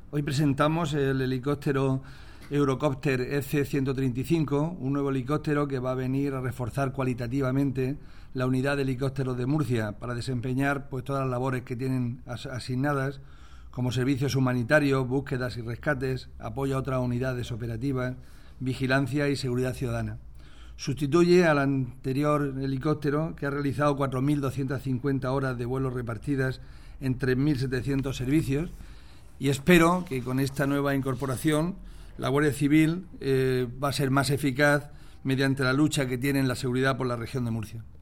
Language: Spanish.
Hoy presentamos el helicóptero Eurocopter EC-135, un nuevo helicóptero que va a venir a reforzar cualitativamente la unidad de helicópteros de Murcia para desempeñar todas las labores que tienen asignadas, como servicios humanitarios, búsquedas y rescates, apoyo a otras unidades operativas, vigilancia y seguridad ciudadana. Sustituye al anterior helicóptero que ha realizado 4.250 horas de vuelo repartidas en 3.700 servicios, y espero que con esta nueva incorporación la Guardia Civil va a ser más eficaz mediante la lucha que tiene en la seguridad por la región de Murcia.